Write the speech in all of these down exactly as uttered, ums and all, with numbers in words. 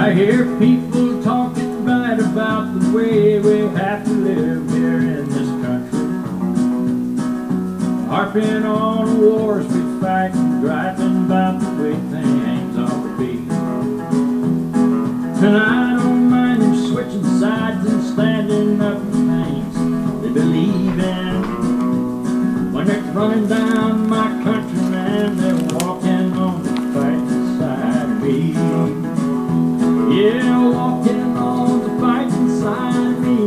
I hear people talking bad about the way we have to live here in this country, harping on the wars we fight and griping about the way things ought to be. And I don't mind them switching sides and standing up for things they believe in. When they're running down my country, man, they're walking on the fighting side of me. Yeah, walking on the fighting side of me.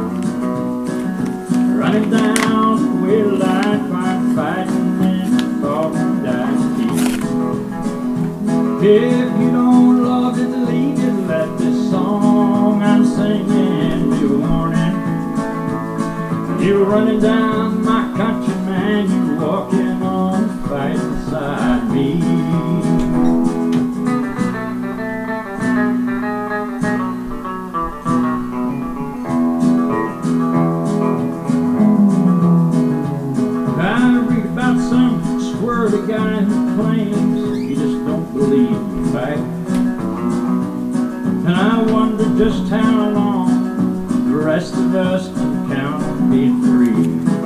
Running down the way of life, I'm fighting and falling down the If you don't love it, leave it. Let this song I'm singing be a warning. You're running down my country, man, you're walking on the fighting side of me. I read about some squirrely guy who claims he just don't believe in fight. And I wonder just how long the rest of us can count on being free.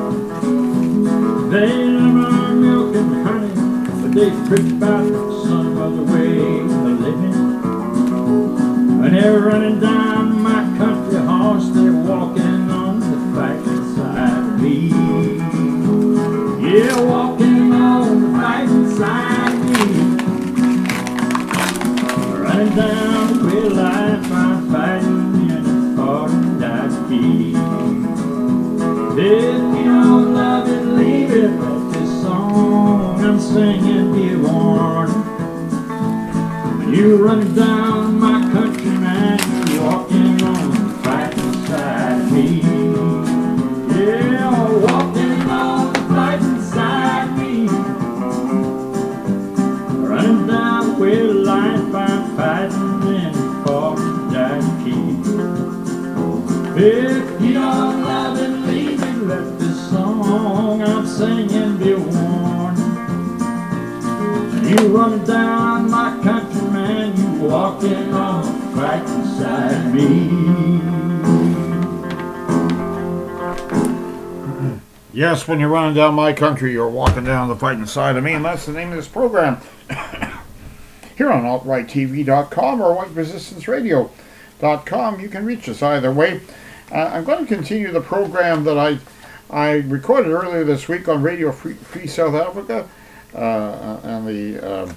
They love our milk and honey, but they preach about some other way of living. When they're running down my country horse, they're walking on the fighting side of me. Yeah, walking on the fighting side of me. Running down the way of life, I'm fighting in a falling die to be. If you don't love it, leave it. Let this song I'm singing be a warning. When you're running down my country, man, you're walking on the fighting side of me. Yeah, walking on the fighting side of me. Running down the way of life, I'm fighting and falling down to keep. If you don't love it, leave it. Let this song I'm singing be a warning. You're running down my country, man, you're walking on the fighting side of me. Yes, when you're running down my country, you're walking down the fighting side of me, and that's the name of this program. Here on alt right T V dot com or white resistance radio dot com. You can reach us either way. Uh, I'm going to continue the program that I I recorded earlier this week on Radio Free, Free South Africa, uh, and the uh,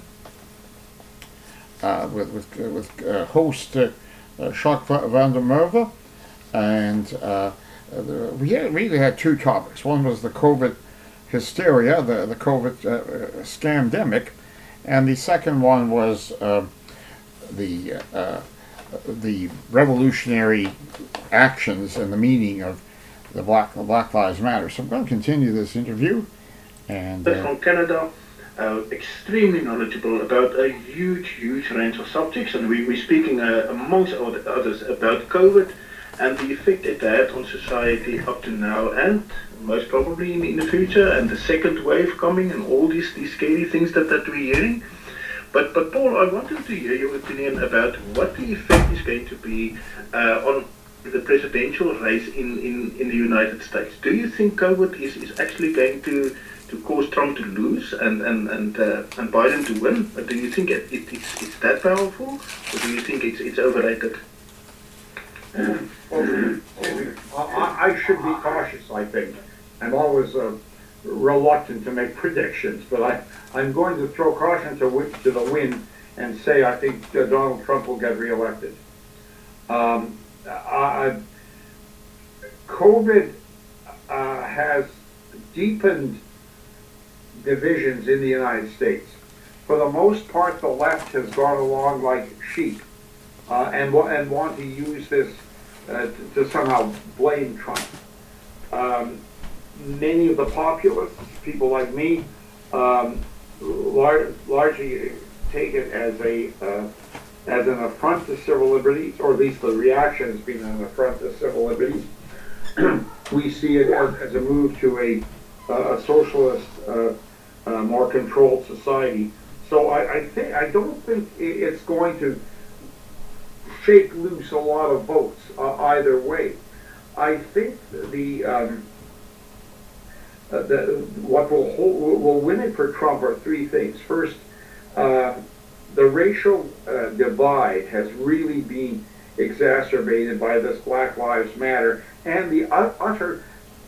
uh, with with, with uh, host uh, uh, Jacques van der Merwe, and uh, the, we had, really had two topics. One was the COVID hysteria, the the COVID uh, scamdemic, and the second one was uh, the uh, the revolutionary actions and the meaning of the Black Black Lives Matter. So I'm going to continue this interview. And uh, from Canada, uh, extremely knowledgeable about a huge, huge range of subjects, and we, we're speaking uh, amongst others about COVID and the effect it had on society up to now and most probably in, in the future, and the second wave coming and all these, these scary things that, that we're hearing. But, but Paul, I wanted to hear your opinion about what the effect is going to be uh, on the presidential race in, in, in the United States. Do you think COVID is, is actually going to, to cause Trump to lose and and and, uh, and Biden to win? Or do you think it, it, it's, it's that powerful, or do you think it's, it's overrated? Well, I, I should be cautious, I think. I'm always uh, reluctant to make predictions, but I, I'm going to throw caution to, to the wind and say I think uh, Donald Trump will get reelected. Um, uh, COVID uh, has deepened divisions in the United States. For the most part, the left has gone along like sheep uh, and, and want to use this uh, to, to somehow blame Trump. Um, many of the populists, people like me, um, lar- largely take it as a uh, as an affront to civil liberties, or at least the reaction has been an affront to civil liberties. We see it as, as a move to a, uh, a socialist, uh, uh, more controlled society. So I, I think I don't think it's going to shake loose a lot of votes uh, either way. I think the, um, uh, the what will hold, will win it for Trump are three things. First, uh, the racial uh, divide has really been exacerbated by this Black Lives Matter and the utter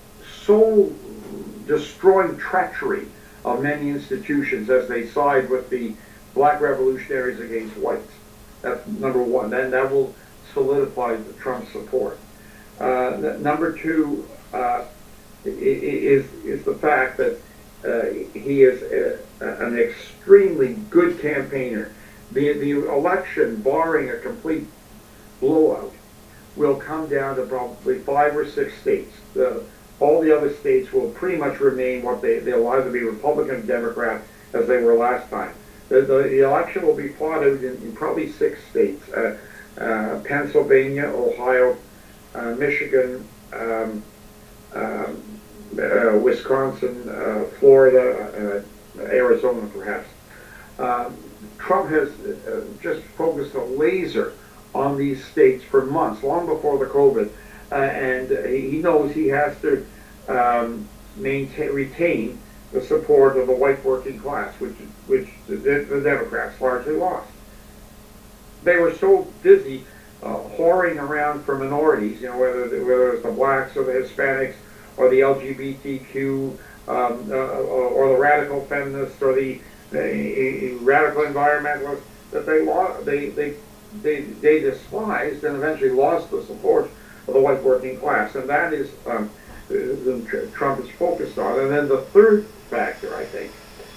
soul-destroying treachery of many institutions as they side with the black revolutionaries against whites. That's number one. Then that will solidify the Trump support. Uh, number two uh, is is the fact that uh, he is a, an extremely good campaigner. The the election, barring a complete blowout, will come down to probably five or six states. The, all the other states will pretty much remain what they they'll either be Republican, Democrat, as they were last time. The, the, the election will be fought out in, in probably six states: uh, uh, Pennsylvania, Ohio, uh, Michigan, um, um, uh, Wisconsin, uh, Florida, uh, Arizona, perhaps. Um, Trump has uh, just focused a laser on these states for months, long before the COVID, uh, and he knows he has to um, maintain, retain the support of the white working class, which which the, the Democrats largely lost. They were so busy uh, whoring around for minorities, you know, whether whether it's the blacks or the Hispanics or the L G B T Q um, uh, or the radical feminists or the, the radical environmentalists, that they lost, they they they they despised and eventually lost the support of the white working class, and that is um, the, Trump is focused on. And then the third factor, I think,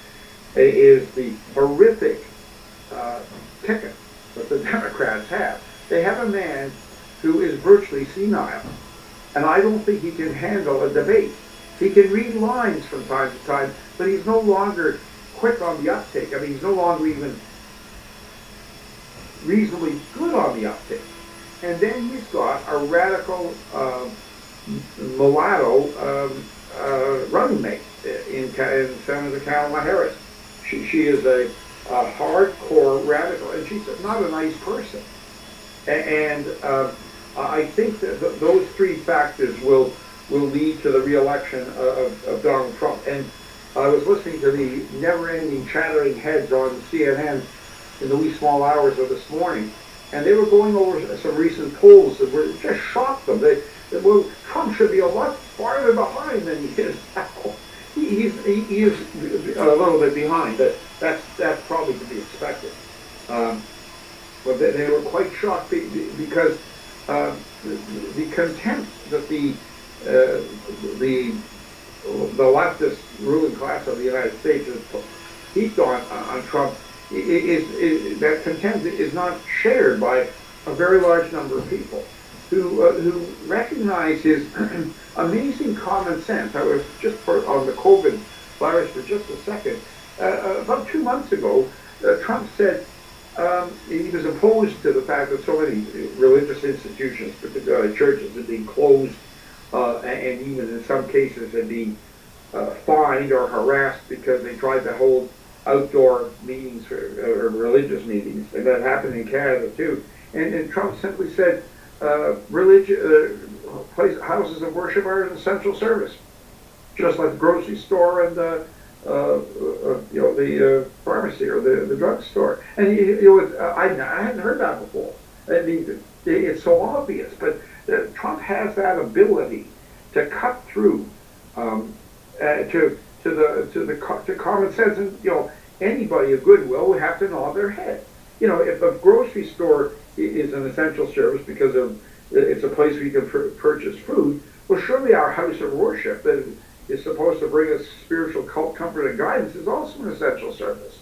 is the horrific uh, ticket that the Democrats have. They have a man who is virtually senile, and I don't think he can handle a debate. He can read lines from time to time, but he's no longer quick on the uptake. I mean, he's no longer even reasonably good on the uptake. And then he's got a radical uh, mulatto um, uh, running mate in, in Senator Kamala Harris. She, she is a, a hardcore radical, and she's not a nice person. And uh, I think that th those three factors will will lead to the re-election of, of Donald Trump. And I was listening to the never-ending chattering heads on C N N in the wee small hours of this morning, and they were going over some recent polls that were just shocked them. They, they well, Trump should be a lot farther behind than he is now. He, he's, he, he is a little bit behind, but that's that's probably to be expected. Um, but they, they were quite shocked because uh, the, the contempt that the uh, the the leftist ruling class of the United States has heaped on on Trump is, is that contempt is not shared by a very large number of people who uh, who recognize his amazing common sense. I was just for, on the COVID virus for just a second. Uh, about two months ago, uh, Trump said um, he was opposed to the fact that so many religious institutions, particularly churches, had been closed uh, and even in some cases had been uh, fined or harassed because they tried to hold outdoor meetings or, or religious meetings, and that happened in Canada too. And, and Trump simply said, uh, religion, uh, place, houses of worship are an essential service, just like the grocery store and the, uh, uh, you know, the uh, pharmacy or the, the drugstore. And he, it was, uh, I, I hadn't heard that before. I mean, it's so obvious, but uh, Trump has that ability to cut through um, uh, to to the to the to common sense, and you know, anybody of goodwill would have to nod their head. You know, if a grocery store is an essential service because of it's a place where you can pur purchase food, well, surely our house of worship that is supposed to bring us spiritual comfort and guidance is also an essential service.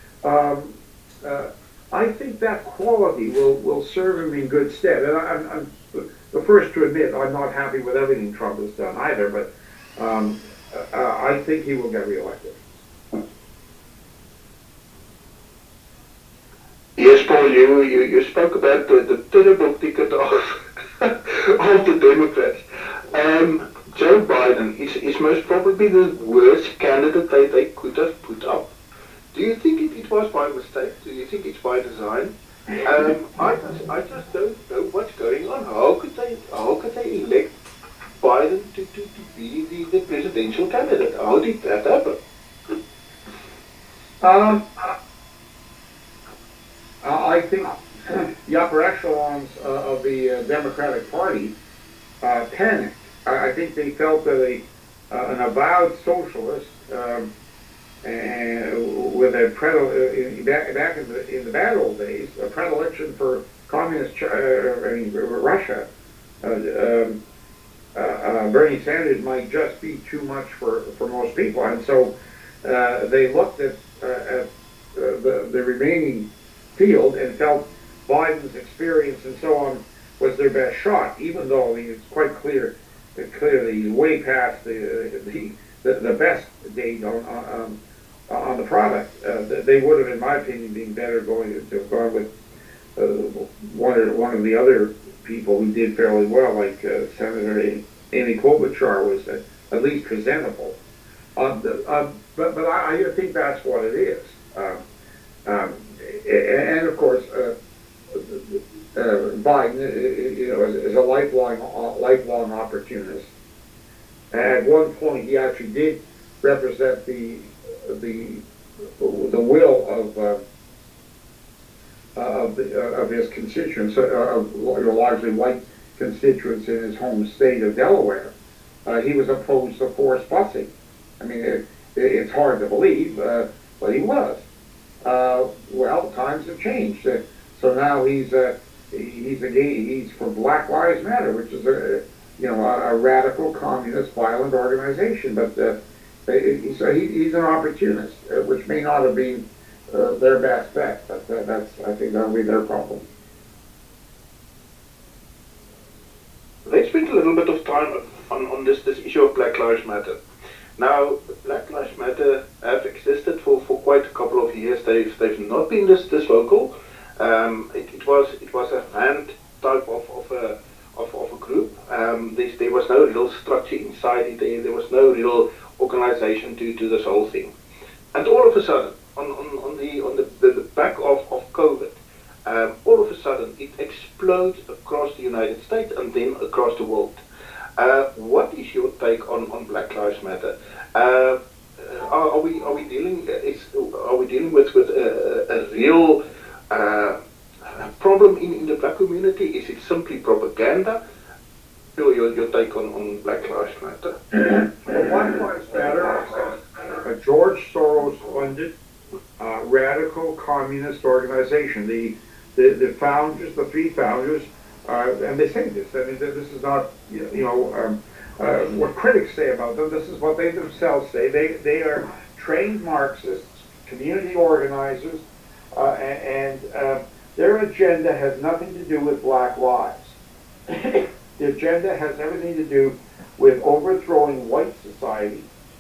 Um, uh, I think that quality will will serve him in good stead. And I, I'm, I'm the first to admit I'm not happy with everything Trump has done either, but um, uh, I think he will get reelected. Yes, Paul, you, you, you spoke about the, the terrible ticket of, of the Democrats. Um, Joe Biden is, is most probably the worst candidate they, they could have put up. Do you think it, it was by mistake? Do you think it's by design? Um, I just, I just don't know what's going on. How could they, how could they elect Biden to, to, to be the, the presidential candidate? How did that happen? Um, I think the upper echelons uh, of the uh, Democratic Party uh, panicked. I, I think they felt that a uh, an avowed socialist um, and with a predile- in, back, back in the in the bad old days, a predilection for communist uh, I mean Russia. Uh, um, uh, uh, Bernie Sanders might just be too much for, for most people, and so uh, they looked at, uh, at uh, the, the remaining field and felt Biden's experience and so on was their best shot, even though I mean, it's quite clear, clearly he's way past the the, the, the best date on on, on the product. Uh, they would have, in my opinion, been better going to have gone with uh, one or one of the other people who did fairly well, like uh, Senator Amy Klobuchar was uh, at least presentable. Um, the, um, but but I, I think that's what it is. Um, um, and of course, uh, uh, Biden, you know, is, is a lifelong lifelong opportunist. At one point, he actually did represent the the the will of. Uh, Uh, of, the, uh, of his constituents, uh, of largely white constituents in his home state of Delaware. Uh, he was opposed to forced busing. I mean, it, it, it's hard to believe, uh, but he was. Uh, well, times have changed, uh, so now he's uh, he's a, he's for Black Lives Matter, which is a you know a, a radical communist violent organization. But uh, so he, he's an opportunist, uh, which may not have been. Uh, their best bet, but uh, that's, I think that'll be their problem. Let's spend a little bit of time on, on this, this issue of Black Lives Matter. Now, Black Lives Matter have existed for, for quite a couple of years. They've they've not been this this vocal. Um, it, it was it was a band type of, of a of, of a group. Um, there, there was no real structure inside it. There, there was no real organization to, to this whole thing. And all of a sudden, on, on, on the on the, the, the back of, of COVID, um, all of a sudden it explodes across the United States and then across the world. Uh, what is your take on, on Black Lives Matter? Uh, are, are we are we dealing is are we dealing with with a, a real uh, problem in, in the black community? Is it simply propaganda? Your your, your take on, on Black Lives Matter? Well, Black Lives Matter, a George Soros funded uh, radical communist organization. The, the the founders, the three founders, uh, and they say this. I mean, this is not you know um, uh, what critics say about them. This is what they themselves say. They they are trained Marxists, community organizers, uh, and, and uh, their agenda has nothing to do with Black lives. The agenda has everything to do with overthrowing white society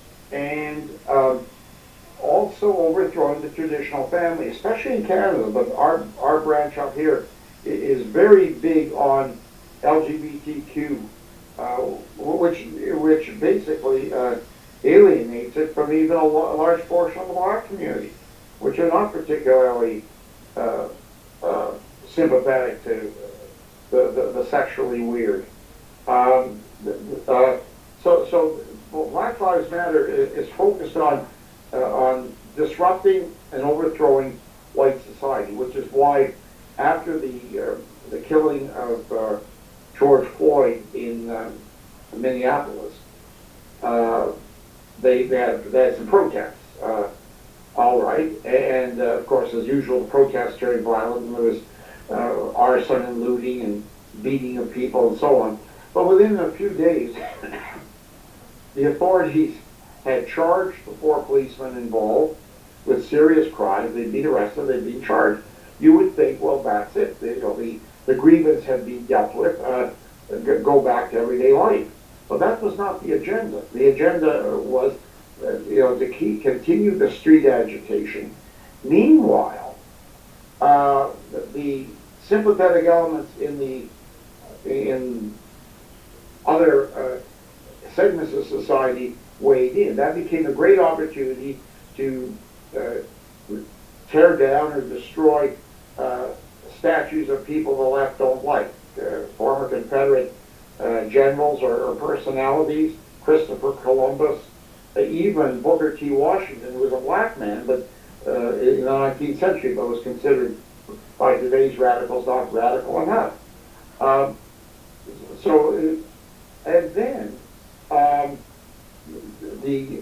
and um, also overthrowing the traditional family, especially in Canada. But our our branch up here is very big on L G B T Q, uh, which which basically uh, alienates it from even a, a large portion of the black community, which are not particularly uh, uh, sympathetic to the, the, the sexually weird. Um, uh, so so Black Lives Matter is, is focused on uh, on disrupting and overthrowing white society, which is why after the uh, the killing of uh, George Floyd in um, Minneapolis, uh, they, they, had, they had some protests. Uh, all right, and uh, of course, as usual, the protests very violent, and there was uh, arson and looting and beating of people and so on. But within a few days, the authorities had charged the four policemen involved with serious crimes. They'd been arrested, they'd been charged. You would think, well, that's it. The, you know, the, the grievance had been dealt with, uh, go back to everyday life. But that was not the agenda. The agenda was, uh, you know, to keep, continue the street agitation. Meanwhile, uh, the, the sympathetic elements in the in other uh, segments of society weighed in. That became a great opportunity to uh, tear down or destroy uh, statues of people the left don't like, uh, former Confederate uh, generals or, or personalities, Christopher Columbus, uh, even Booker T. Washington, who was a black man, but uh, in the nineteenth century, but was considered by today's radicals not radical enough. Um, so, uh, and then um, the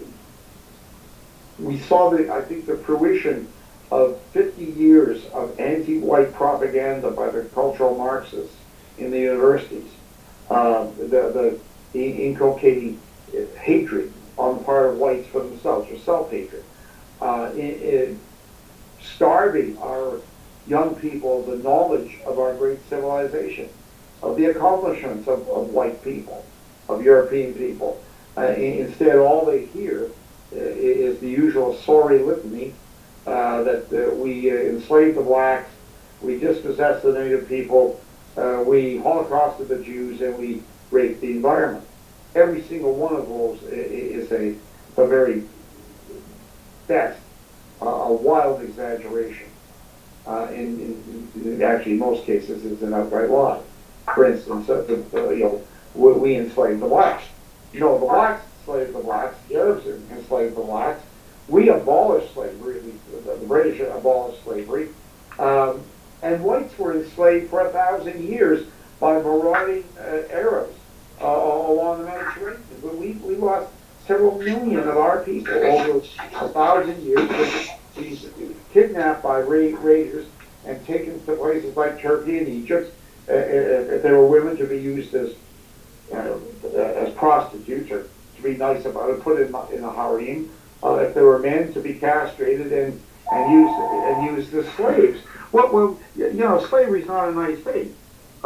we saw the I think the fruition of fifty years of anti-white propaganda by the cultural Marxists in the universities, uh, the, the inculcating hatred on the part of whites for themselves, or self-hatred, uh, in, in starving our young people of the knowledge of our great civilization, of the accomplishments of, of white people, of European people. Uh, instead, all they hear uh, is the usual sorry litany uh, that uh, we uh, enslaved the blacks, we dispossessed the native people, uh, we holocausted the Jews, and we raped the environment. Every single one of those is a, a very best, uh, a wild exaggeration. Uh, in, in, in actually, most cases, it's an outright lie. For instance, uh, uh, you know, we, we enslaved the blacks. No, the blacks enslaved the blacks. The Arabs enslaved the blacks. We abolished slavery. The, the British abolished slavery, um, and whites were enslaved for a thousand years by marauding uh, Arabs uh, along the Mediterranean. We we lost several million of our people over a thousand years. These kidnapped by ra raiders and taken to places like Turkey and Egypt. Uh, if there were women to be used as uh, as prostitutes, or to be nice about it, put in in a harem. Uh, if there were men, to be castrated and and used and used as slaves. Well, well, you know, slavery is not a nice thing. Uh,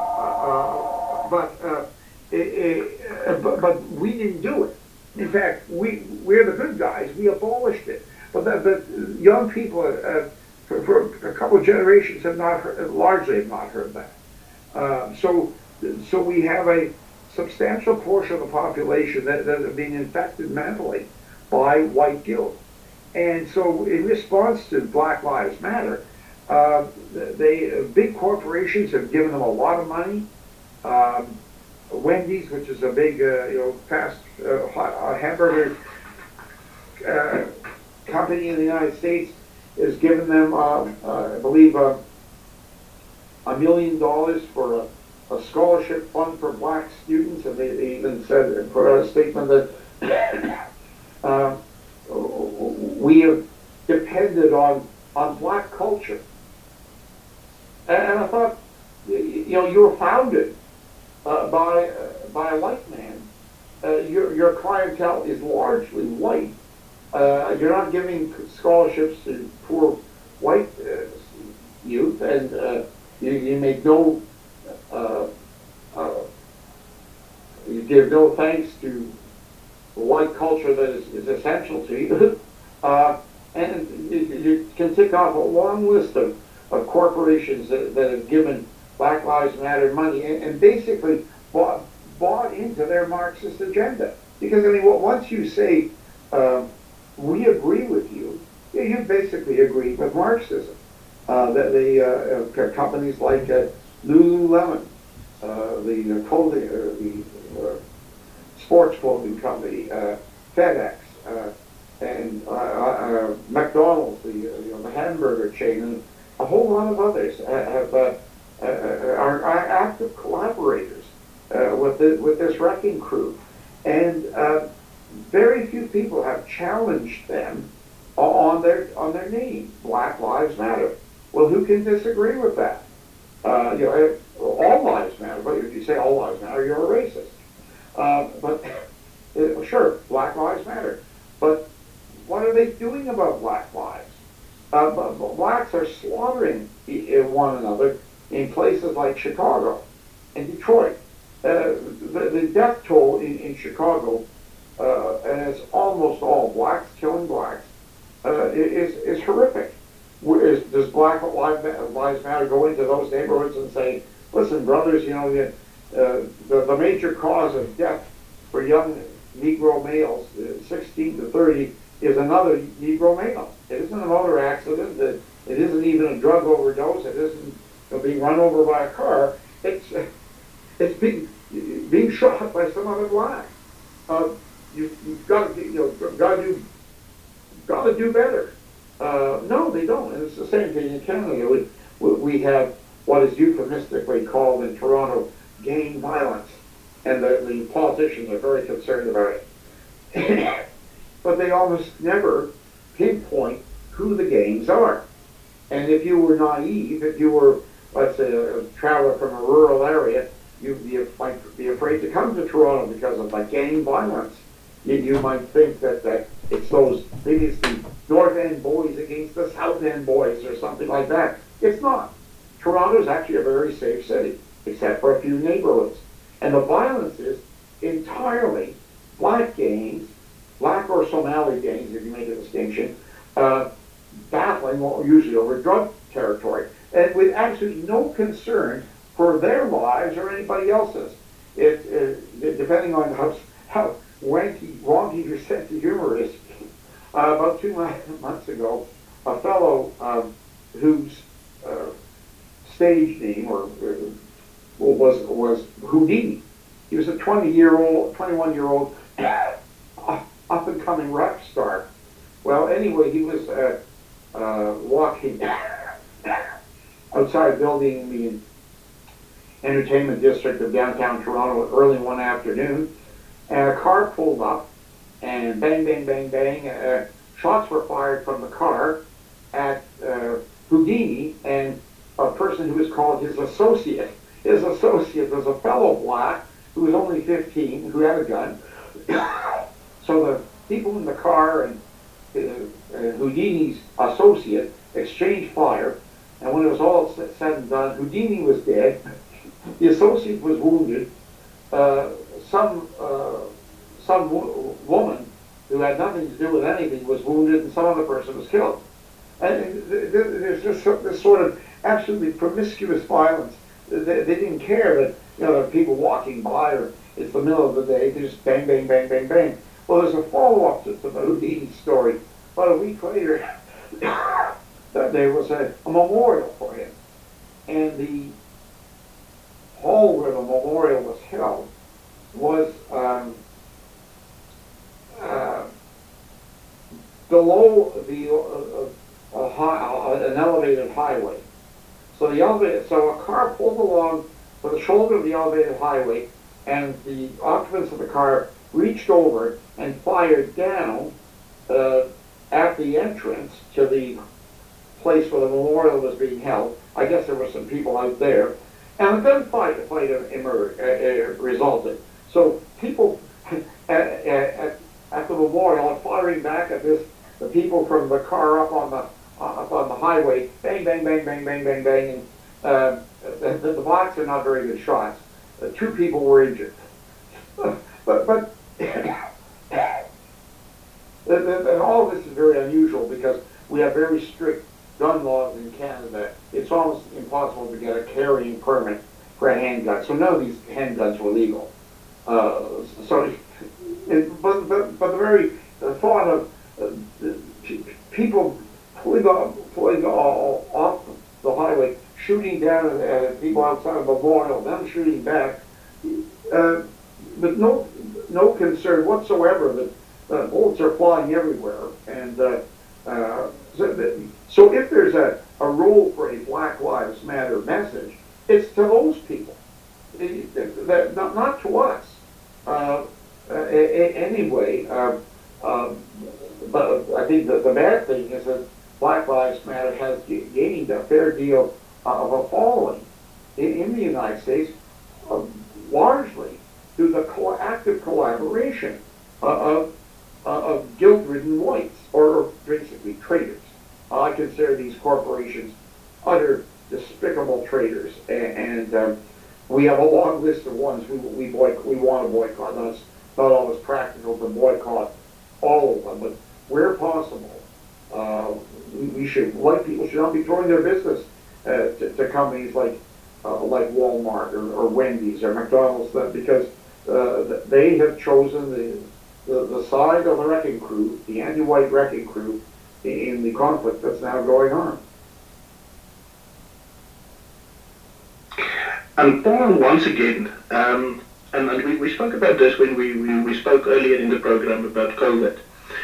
uh, but, uh, it, it, but but we didn't do it. In fact, we we're the good guys. We abolished it. But the, the young people, uh, for, for a couple of generations, have not heard, largely have not heard that. Uh, so, so we have a substantial portion of the population that, that are being infected mentally by white guilt. And so, in response to Black Lives Matter, uh, they uh, big corporations have given them a lot of money. Um, Wendy's, which is a big, uh, you know, fast uh, hot, uh, hamburger uh, company in the United States, is giving them, uh, uh, I believe, uh, a million dollars for a, a scholarship fund for black students, and they, they even said, put out a statement that uh, we have depended on on black culture. And, and I thought, you know, you were founded uh, by uh, by a white man. Uh, your your clientele is largely white. Uh, you're not giving scholarships to poor white uh, youth, and uh, you, you make no, uh, uh, you give no thanks to the white culture that is, is essential to you. uh, and you, you can tick off a long list of, of corporations that, that have given Black Lives Matter money and, and basically bought, bought into their Marxist agenda. Because, I mean, well, once you say, uh, we agree with you, yeah, you basically agree with Marxism. Uh, that the uh, uh, companies like uh, Lululemon, uh, the uh, clothing, uh, the uh, sports clothing company, uh, FedEx, uh, and uh, uh, McDonald's, the uh, you know, the hamburger chain, and a whole lot of others have uh, uh, are, are active collaborators uh, with the, with this wrecking crew, and uh, very few people have challenged them on their on their name. Black Lives Matter. Well, who can disagree with that? Uh, you know, all lives matter. But if you say all lives matter, you're a racist. Uh, but uh, sure, Black Lives Matter. But what are they doing about Black lives? Uh, blacks are slaughtering one another in places like Chicago and Detroit. Uh, the, the death toll in, in Chicago, uh, and it's almost all blacks killing blacks, uh, is, is horrific. Is, does Black Lives Matter go into those neighborhoods and say, listen, brothers, you know, the, uh, the, the major cause of death for young Negro males, uh, sixteen to thirty, is another Negro male. It isn't a motor accident. It, it isn't even a drug overdose. It isn't of being run over by a car. It's it's being being shot by some other black. Uh, you, you've got to, you know, got to do, got to do better. Uh, no, they don't. And it's the same thing in Canada. We, we have what is euphemistically called in Toronto gang violence, and the, the politicians are very concerned about it. But they almost never pinpoint who the gangs are. And if you were naive, if you were, let's say, a, a traveler from a rural area, you be, might be afraid to come to Toronto because of the gang violence. You, you might think that, that it's those, maybe it's the North End boys against the South End boys or something like that. It's not. Toronto is actually a very safe city, except for a few neighborhoods. And the violence is entirely black gangs, black or Somali gangs, if you make a distinction, uh, battling usually over drug territory, and with absolutely no concern for their lives or anybody else's. It, it depending on how, how wanky, wonky your sense of humor is. Uh, about two months ago, a fellow um, whose uh, stage name or uh, was was Houdini. He was a twenty-year-old, twenty-one-year-old up-and-coming rock star. Well, anyway, he was uh, uh, walking outside a building in the entertainment district of downtown Toronto early one afternoon, and a car pulled up, and bang, bang, bang, bang, uh, shots were fired from the car at uh, Houdini and a person who was called his associate. His associate was a fellow black who was only fifteen, who had a gun. So the people in the car and uh, uh, Houdini's associate exchanged fire, and when it was all said and done, Houdini was dead, the associate was wounded, uh, some uh, some wo woman who had nothing to do with anything was wounded, and some other person was killed. And there's just this sort of absolutely promiscuous violence. They, they didn't care that, you know, there are people walking by, or it's the middle of the day, they just bang, bang, bang, bang, bang. Well, there's a follow-up to, to the Houdini story. About a week later, there was a, a memorial for him. And the hall where the memorial was held was um, uh, below the uh, uh, high, uh, an elevated highway. So the elevator, so a car pulled along for the shoulder of the elevated highway, and the occupants of the car reached over and fired down uh, at the entrance to the place where the memorial was being held. I guess there were some people out there, and a gunfight fight emerged, uh, uh, resulted. So people at, at, at the memorial are firing back at this, the people from the car up on the uh, up on the highway, bang, bang, bang, bang, bang, bang, bang. And uh, the, the blacks are not very good shots. Uh, two people were injured, but but. And all of this is very unusual because we have very strict gun laws in Canada. It's almost impossible to get a carrying permit for a handgun. So none of these handguns were legal. Uh, so, it, but, but, but the very the thought of uh, people pulling off, pulling off, off the highway, shooting down at, at people outside of the memorial, them shooting back, uh, but no no concern whatsoever that uh, bullets are flying everywhere. And uh, uh, so, so if there's a, a role for a Black Lives Matter message, it's to those people, it, it, that, not, not to us. Uh, uh, anyway, uh, uh, but I think that the bad thing is that Black Lives Matter has gained a fair deal of a following in, in the United States, uh, largely through the co active collaboration of, uh, of guilt-ridden whites, or basically traitors. I consider these corporations utter despicable traitors, and, and um, we have a long list of ones we we, boycott, we want to boycott. Now, it's not always practical to boycott all of them, but where possible, uh, we, we should, white people should not be throwing their business uh, to, to companies like uh, like Walmart or, or Wendy's or McDonald's, that because uh, they have chosen the, the the side of the wrecking crew, the anti-white wrecking crew, in the conflict that's now going on. And Paul, once again, um, and, and we, we spoke about this when we, we, we spoke earlier in the program about COVID.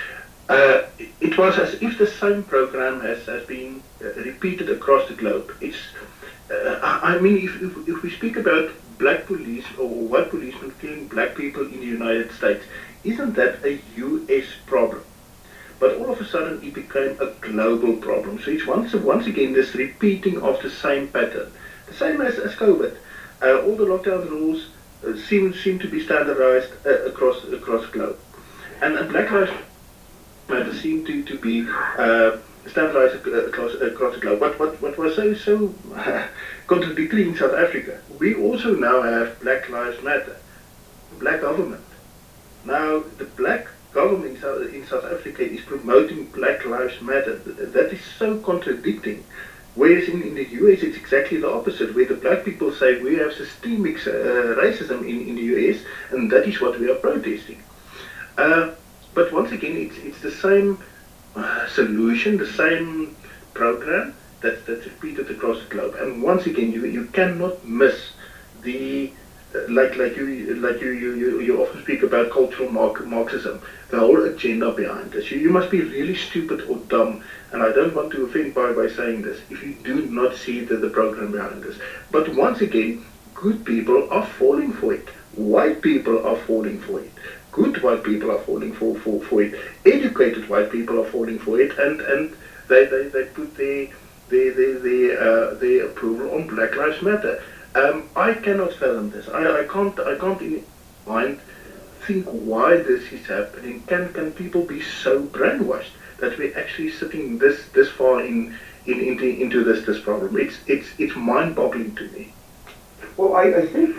Uh, it was as if the same program has, has been uh, repeated across the globe. It's, uh, I mean, if, if, if we speak about black police or white policemen killing black people in the United States, isn't that a U S problem? But all of a sudden it became a global problem. So it's once, once again this repeating of the same pattern. The same as, as COVID. Uh, all the lockdown rules uh, seem, seem to be standardized uh, across, across the globe. And, and Black Lives Matter seem to, to be uh, standardized across, across the globe. What, what, what was so, so uh, contradictory in South Africa, we also now have Black Lives Matter, black government. Now, the black government in South, in South Africa is promoting Black Lives Matter. That is so contradicting. Whereas in, in the U S it's exactly the opposite, where the black people say we have systemic uh, racism in, in the U S, and that is what we are protesting. Uh, but once again, it's, it's the same uh, solution, the same program that, that's repeated across the globe. And once again, you, you cannot miss the like like you like you, you, you often speak about cultural Marxism, the whole agenda behind this. You, you must be really stupid or dumb, and I don't want to offend by, by saying this, if you do not see the, the program behind this. But once again, good people are falling for it. White people are falling for it. Good white people are falling for, for, for it. Educated white people are falling for it, and, and they, they, they put their, their, their, their, uh, their approval on Black Lives Matter. Um, I cannot fathom this. I, I can't. I can't in mind think why this is happening. Can can people be so brainwashed that we're actually sitting this this far in, in into into this this problem? It's it's it's mind-boggling to me. Well, I, I think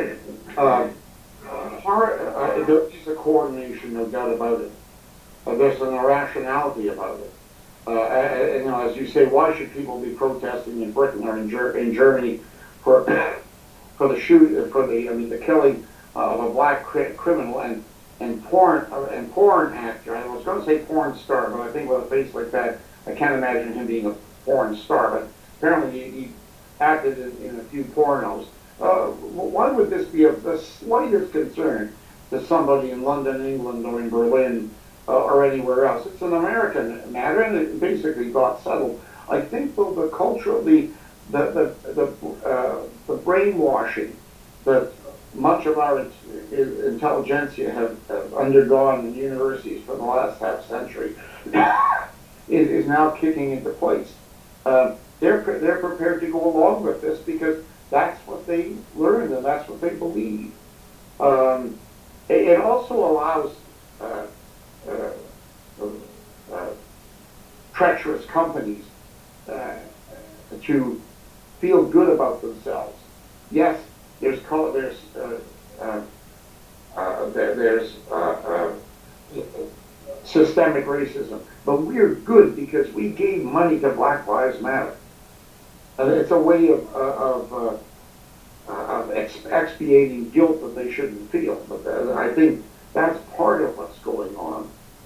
uh, part, uh, there's a coordination, no doubt about it. Uh, there's an irrationality about it. Uh, and, you know, as you say, why should people be protesting in Britain or in, Ger in Germany? For for the shoot for the I mean the killing uh, of a black cri criminal and and porn uh, and porn actor. I was going to say porn star, but I think with a face like that, I can't imagine him being a porn star. But apparently he, he acted in, in a few pornos. Uh, why would this be of the slightest concern to somebody in London, England, or in Berlin, uh, or anywhere else? It's an American matter, and it basically got settled. I think though the cultural the The, the, the, uh, the brainwashing that much of our intelligentsia have, have undergone in universities for the last half century is, is now kicking into place. Uh, they're, they're prepared to go along with this because that's what they learned and that's what they believe. Um, it, it also allows uh, uh, uh, treacherous companies uh, to feel good about themselves. Yes, there's there's uh, uh, uh, there, there's uh, uh, systemic racism, but we're good because we gave money to Black Lives Matter. And it's a way of uh, of, uh, of ex expiating guilt that they shouldn't feel. But uh, I think that's part of what's going on.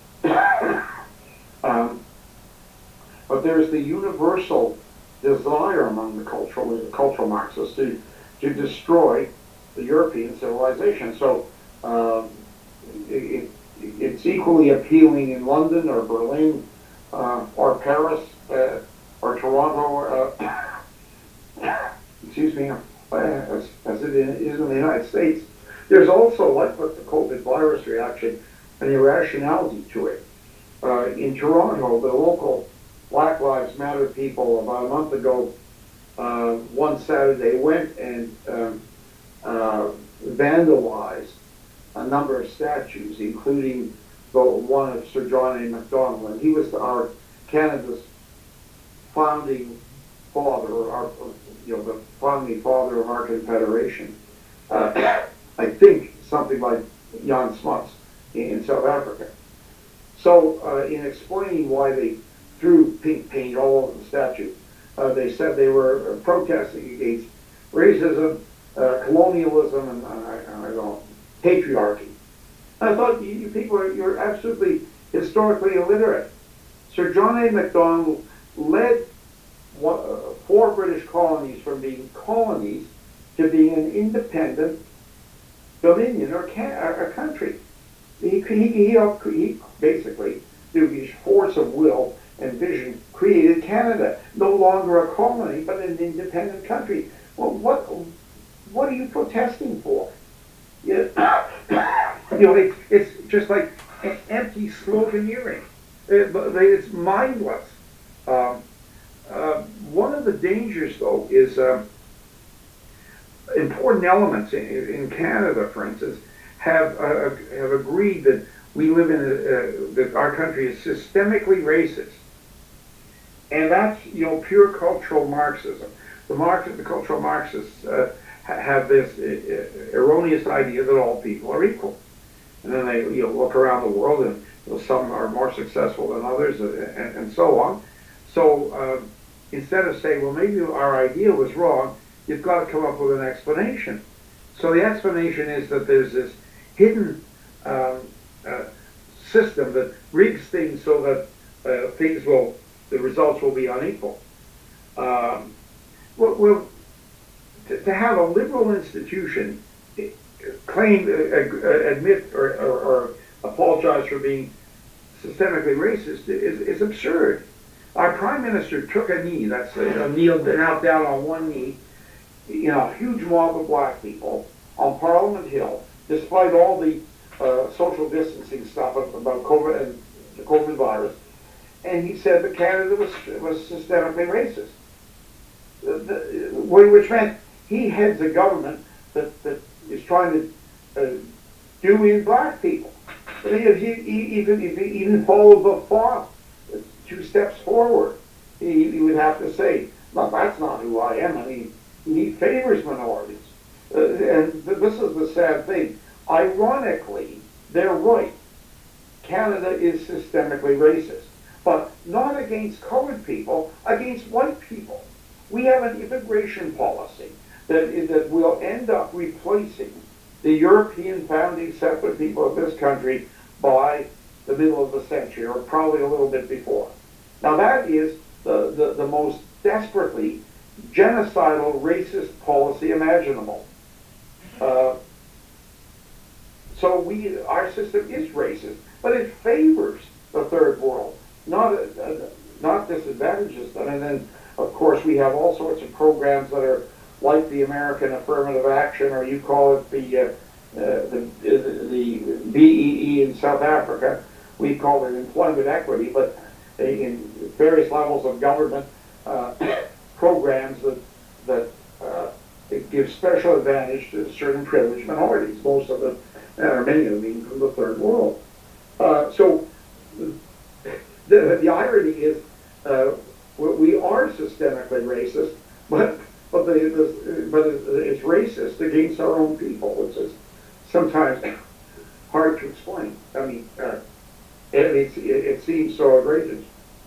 um, but there's the universal desire among the cultural the cultural Marxists to to destroy the European civilization. So uh, it, it's equally appealing in London or Berlin uh, or Paris uh, or Toronto or uh, excuse me, uh, as, as it is in the United States. There's also, like with the COVID virus reaction, an irrationality to it. Uh, in Toronto, the local Black Lives Matter people about a month ago, uh, one Saturday, went and um, uh, vandalized a number of statues, including the one of Sir John A. Macdonald. And he was our Canada's founding father, our, you know, the founding father of our Confederation. Uh, I think something like Jan Smuts in South Africa. So, uh, in explaining why they threw pink paint all over the statue, uh, they said they were protesting against racism, uh, colonialism, and uh, I don't know, patriarchy. And I thought, you, you people are you're absolutely historically illiterate. Sir John A. Macdonald led one, uh, four British colonies from being colonies to being an independent dominion or, can, or, or country. He, he, he, he basically, through his force of will and vision, created Canada, no longer a colony, but an independent country. Well, what, what are you protesting for? You, you know, it, it's just like empty sloganeering. It, it's mindless. Um, uh, one of the dangers, though, is uh, important elements in, in Canada, for instance, have uh, have agreed that we live in a, uh, that our country is systemically racist, and that's, you know, pure cultural Marxism. The Marx, the cultural Marxists uh, ha have this uh, erroneous idea that all people are equal, and then they, you know, look around the world and, you know, some are more successful than others, uh, and, and so on. So uh, instead of saying, well, maybe our idea was wrong, you've got to come up with an explanation. So the explanation is that there's this hidden um, uh, system that rigs things so that uh, things will, the results will be unequal. Um, well, well to, to have a liberal institution claim, uh, admit, or, or, or apologize for being systemically racist is, is absurd. Our prime minister took a knee, that's uh, kneeled out down on one knee, you know, a huge mob of black people on Parliament Hill, despite all the uh, social distancing stuff about COVID and the COVID virus, and he said that Canada was was systemically racist, the, the, which meant he heads a government that, that is trying to uh, do in black people. But if he, he even if he even followed the far two steps forward, he, he would have to say, "No, that's not who I am. I mean, he favors minorities." Uh, and th this is the sad thing. Ironically, they're right. Canada is systemically racist, but not against colored people, against white people. We have an immigration policy that, that will end up replacing the European founding settler people of this country by the middle of the century, or probably a little bit before. Now that is the, the, the most desperately genocidal, racist policy imaginable. Uh, so we, our system is racist, but it favors the third world, not uh, not disadvantages them. And then, of course, we have all sorts of programs that are like the American Affirmative Action, or you call it the uh, uh, the, the B E E in South Africa. We call it employment equity, but in various levels of government, uh, programs that that uh, give special advantage to certain privileged minorities. Most of them, or many of them, even from the third world. Uh, so the, the irony is, uh, we are systemically racist, but but the, the but it's racist against our own people, which is sometimes hard to explain. I mean, uh, it, it, it seems so outrageous.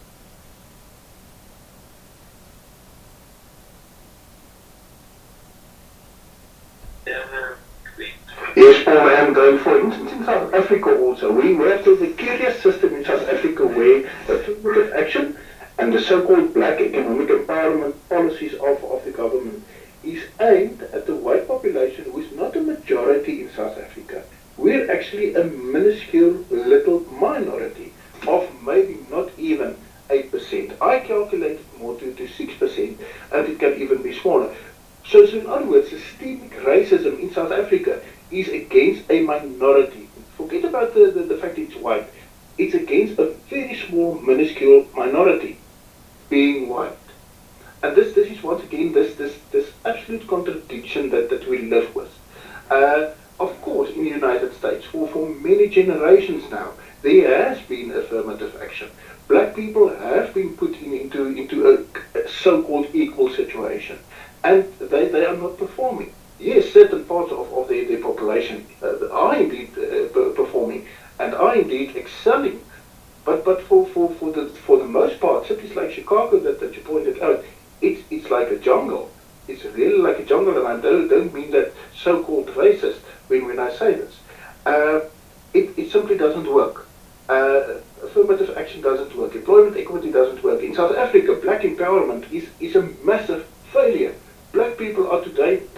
Yes, Paul, and going for instance in South Africa also, we have the curious system in South Africa where affirmative action and the so-called black economic empowerment policies of, of the government is aimed at the white population, who is not a majority in South Africa. We're actually a minuscule little minority of maybe not even eight percent. I calculated more to, to six percent, and it can even be smaller. So, so in other words, systemic racism in South Africa is against a minority. Forget about the, the, the fact it's white. It's against a very small, minuscule minority being white. And this, this is once again this, this, this absolute contradiction that, that we live with. Uh, of course, in the United States, for, for many generations now, there has been affirmative action. Black people have been put in, into, into a, a so-called equal situation. And they, they are not performing. Yes, certain parts of, of their, their population uh, are indeed uh, performing and are indeed excelling. But but for, for, for the for the most part, cities like Chicago that, that you pointed out, it's it's like a jungle. It's really like a jungle, and I don't, don't mean that so-called racist when, when I say this. Uh, it, it simply doesn't work. Uh, affirmative action doesn't work. Employment equity doesn't work. In South Africa, black empowerment is, is a massive failure. Black people are today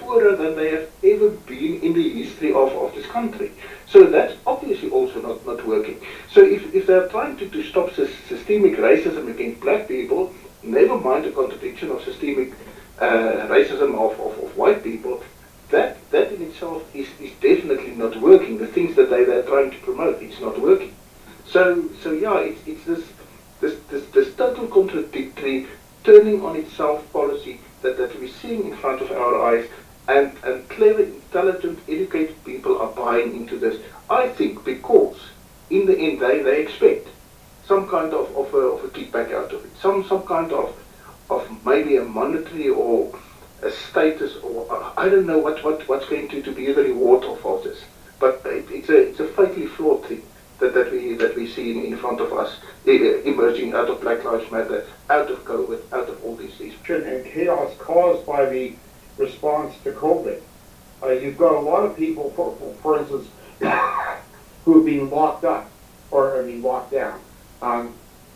poorer than they have ever been in the history of, of this country. So that's obviously also not, not working. So if, if they're trying to, to stop sy- systemic racism against black people, never mind the contradiction of systemic uh, racism of, of, of white people, that that in itself is, is definitely not working. The things that they, they're trying to promote, it's not working. So so yeah, it's, it's this, this, this, this total contradictory, turning on itself policy that, that we're seeing in front of our eyes, and, and clever, intelligent, educated people are buying into this. I think because in the end they, they expect some kind of, of, a, of a kickback out of it, some some kind of of maybe a monetary or a status, or uh, I don't know what, what, what's going to, to be the reward of all this. But it, it's a it's a fatally flawed thing that, that we that we see in, in front of us, uh, emerging out of Black Lives Matter, out of COVID, out of all these things. And chaos caused by the response to COVID. Uh, you've got a lot of people, for, for, for instance, who have been locked up, or I mean locked down. Um,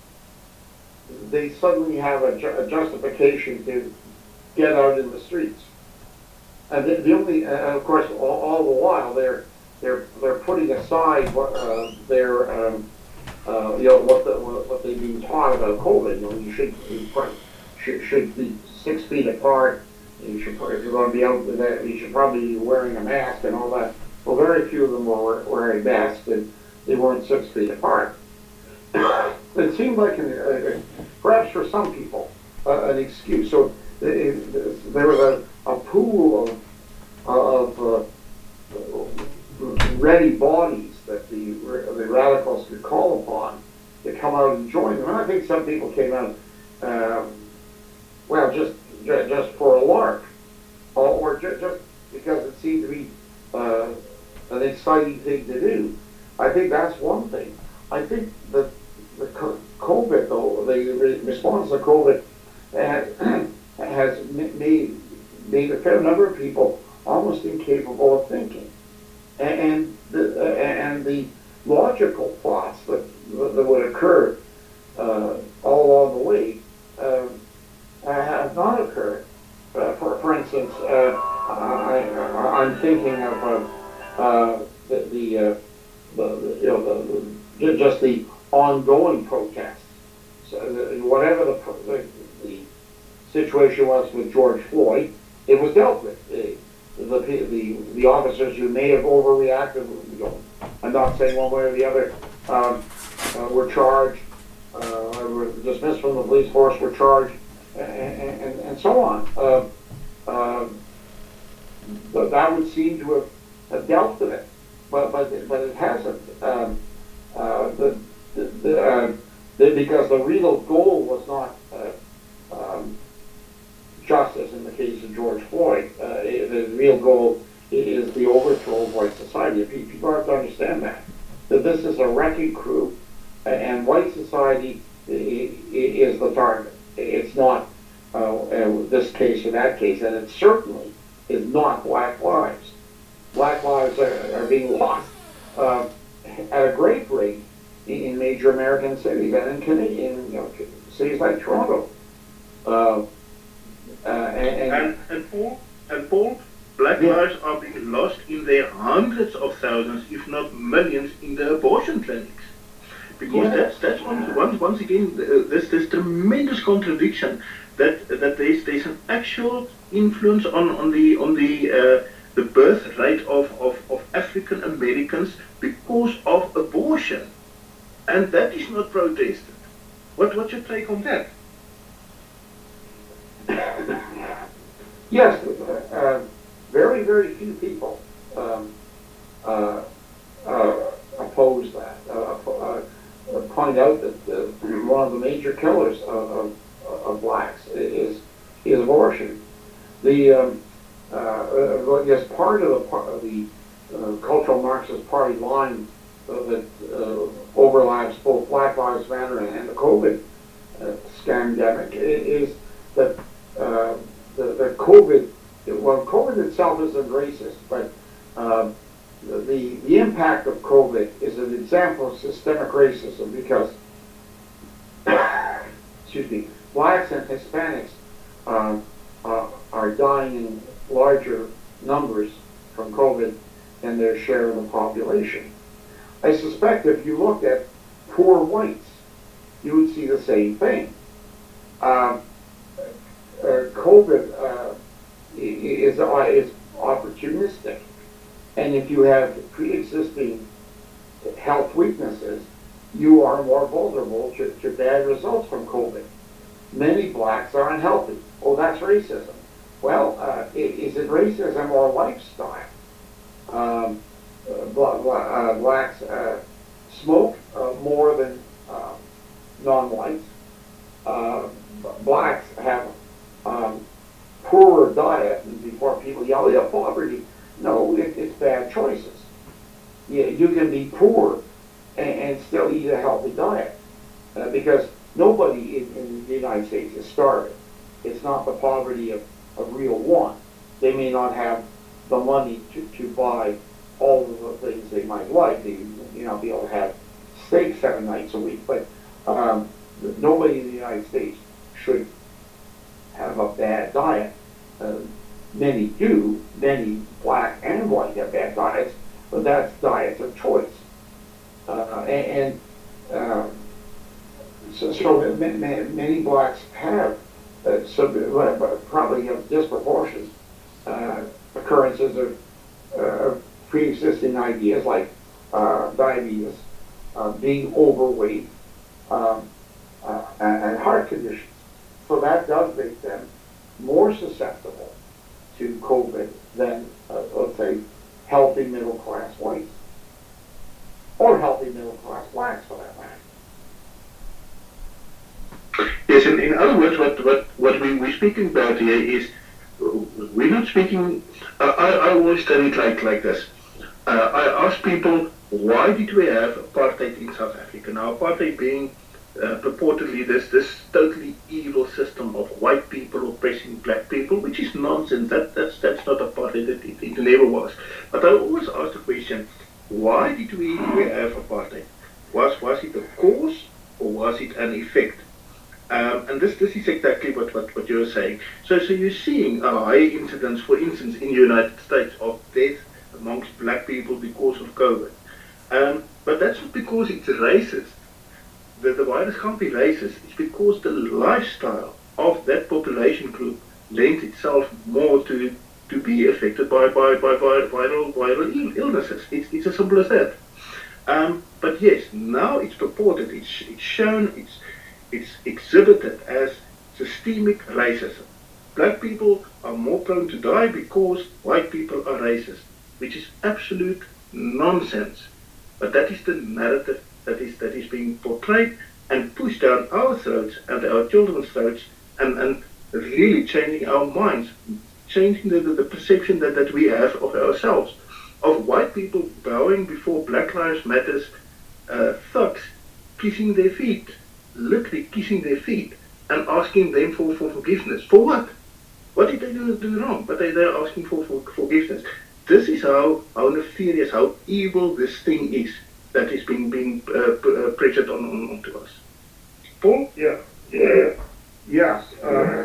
they suddenly have a, ju- a justification to get out in the streets, and the, the only, and of course, all, all the while they're they're they're putting aside what uh, their um, uh, you know what the, what, what they've been taught about COVID. You know, you should be should, should be six feet apart. You should, if you're going to be out with that, you should probably be wearing a mask and all that. Well, very few of them were wearing masks, and they weren't six feet apart. It seemed like, an, uh, perhaps for some people, uh, an excuse. So it, it, there was a, a pool of, of uh, ready bodies that the the radicals could call upon to come out and join them. And I think some people came out, um, well, just just for a lark, or, or just, just because it seemed to be uh, an exciting thing to do. I think that's one thing. I think that the COVID, though, the response to COVID has, has made, made a fair number of people almost incapable of thinking. And the, and the logical thoughts that, that would occur uh, all along the way uh, have not occurred. Uh, for, for instance, uh, I, I'm thinking of uh, uh, the, the, uh, the, you know, the, the, just the ongoing protests. So the, whatever the, the the situation was with George Floyd, it was dealt with. The the the, the officers who may have overreacted, you know, I'm not saying one way or the other, um, uh, were charged, uh, were dismissed from the police force, were charged, and and, and so on. Uh, uh, but that would seem to have, have dealt with it, but but but it hasn't. Um, uh, the The, the, uh, the, because the real goal was not uh, um, justice in the case of George Floyd. Uh, it, the real goal is the overthrow of white society. People have to understand that. That this is a wrecking crew, and white society is the target. It's not uh, this case or that case, and it certainly is not black lives. Black lives are, are being lost uh, at a great rate in major American cities and in Canadian, you know, cities like Toronto. Uh, uh, and, and, and, and Paul, and Paul, black yeah. lives are being lost in their hundreds of thousands, if not millions, in the abortion clinics. Because yeah. that's that's once once once again uh, there's this tremendous contradiction that that there's there's an actual influence on on the on the uh, the birth rate of, of, of African Americans because of abortion. And that is not protested. What what's your take on that? Yes, uh, very, very few people um, uh, uh, oppose that. Uh, uh, point out that uh, one of the major killers of, of, of blacks is is abortion. The um, uh, yes, part of the part of the uh, cultural Marxist Party line uh, that uh, overlaps both Black Lives Matter and the COVID uh, scandemic is that uh, the, the COVID, well, COVID itself isn't racist, but uh, the, the impact of COVID is an example of systemic racism because, excuse me, blacks and Hispanics um, uh, are dying in larger numbers from COVID and their share of the population. I suspect if you looked at poor whites, you would see the same thing. Um, uh, COVID uh, is, uh, is opportunistic, and if you have pre-existing health weaknesses, you are more vulnerable to, to bad results from COVID. Many blacks are unhealthy. Oh, that's racism. Well, uh, is it racism or lifestyle? Um, uh, bla bla uh, blacks uh, smoke uh, more than uh, non-whites. Uh, blacks have um, poorer diet, and before people yell, yeah, poverty. No, it, it's bad choices. Yeah, you can be poor and, and still eat a healthy diet uh, because nobody in, in the United States is starving. It's not the poverty of, of real want. They may not have the money to, to buy all of the things they might like. They, you know, be able to have steak seven nights a week, but um, nobody in the United States should have a bad diet. Uh, many do. Many black and white have bad diets, but that's diets of choice. Uh, and and um, so, so many, many blacks have uh, some, uh, probably have disproportionate uh, occurrences of uh, pre-existing ideas like uh, diabetes, uh, being overweight, um, uh, and, and heart conditions. So that does make them more susceptible to COVID than, uh, let's say, healthy middle-class whites, or healthy middle-class blacks, for that matter. Yes, in, in other words, what, what, what we, we're speaking about here is, we're not speaking, uh, I, I always tell it like, like this. Uh, I ask people, why did we have apartheid in South Africa? Now, apartheid being uh, purportedly this, this totally evil system of white people oppressing black people, which is nonsense. That, that's, that's not apartheid, it, it, it never was. But I always ask the question, why did we, we have apartheid? Was, was it a cause or was it an effect? Um, and this, this is exactly what, what, what you're saying. So, so you're seeing a high incidence, for instance, in the United States of death amongst black people because of COVID. Um, but that's not because it's racist. The, the virus can't be racist. It's because the lifestyle of that population group lends itself more to, to be affected by, by, by viral, viral illnesses. It's, it's as simple as that. Um, but yes, now it's purported, it's, it's shown, it's It's exhibited as systemic racism. Black people are more prone to die because white people are racist, which is absolute nonsense. But that is the narrative that is that is being portrayed and pushed down our throats and our children's throats, and, and really changing our minds, changing the, the, the perception that, that we have of ourselves, of white people bowing before Black Lives Matter's uh, thugs, kissing their feet, literally kissing their feet and asking them for, for forgiveness. For what? What did they do, do wrong? But they, they're asking for, for forgiveness. This is how, how nefarious, how evil this thing is that is being, being uh, uh, pressured on, on, onto us. Paul? Yeah. Yeah. Yes. Uh,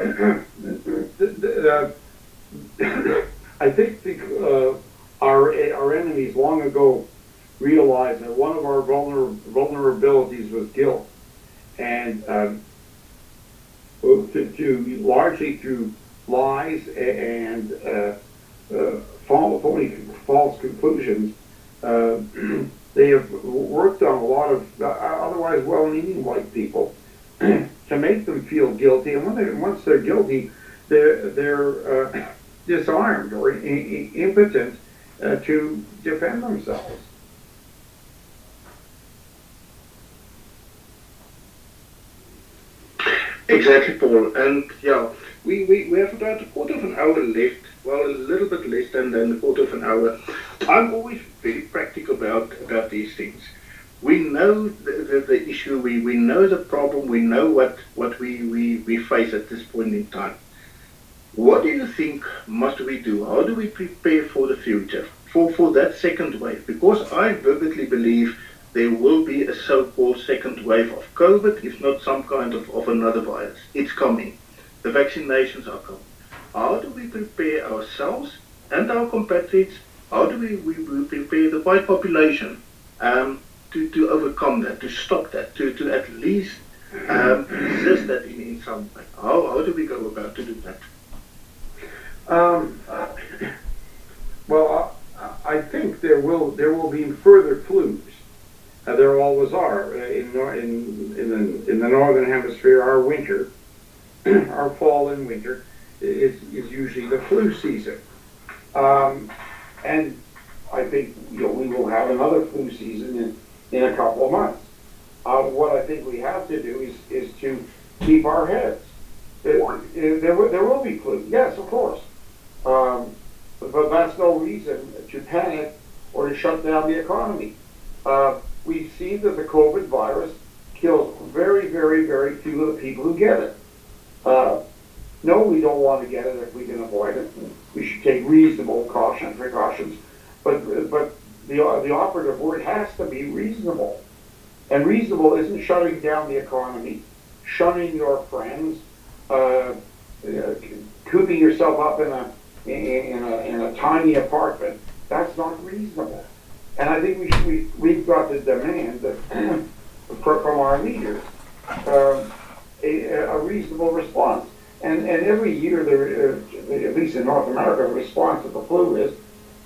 uh, I think the, uh, our, our enemies long ago realized that one of our vulner vulnerabilities was guilt. And um, to, to largely through lies and uh, uh, false, false conclusions, uh, they have worked on a lot of uh, otherwise well-meaning white people to make them feel guilty. And when they, once they're guilty, they're, they're uh, disarmed or impotent uh, to defend themselves. Exactly, Paul. And yeah, we, we, we have about a quarter of an hour left. Well, a little bit less than, than a quarter of an hour. I'm always very practical about, about these things. We know the, the, the issue, we, we know the problem, we know what, what we, we, we face at this point in time. What do you think must we do? How do we prepare for the future, for, for that second wave? Because I vividly believe there will be a so-called second wave of COVID, if not some kind of, of another virus. It's coming. The vaccinations are coming. How do we prepare ourselves and our compatriots, how do we, we, we prepare the white population um, to, to overcome that, to stop that, to, to at least um, resist that in, in some way? How, how do we go about to do that? Um, well, I, I think there will there will be further flus. Uh, there always are uh, in, nor- in in the in the northern hemisphere. Our winter, our fall and winter, is is usually the flu season, um, and I think you know we will have another flu season in in a couple of months. Uh, what I think we have to do is is to keep our heads. It, it, there will there will be flu, yes, of course. Um, but that's no reason to panic or to shut down the economy. Uh, we see that the COVID virus kills very, very, very few of the people who get it. Uh, no, we don't want to get it if we can avoid it. We should take reasonable caution, precautions. But but the the operative word has to be reasonable. And reasonable isn't shutting down the economy, shunning your friends, uh, uh, cooping yourself up in a in a, in a tiny apartment. That's not reasonable. And I think we should, we, we've got to demand that from our leaders uh, a, a reasonable response. And, and every year, there, uh, at least in North America, the response to the flu is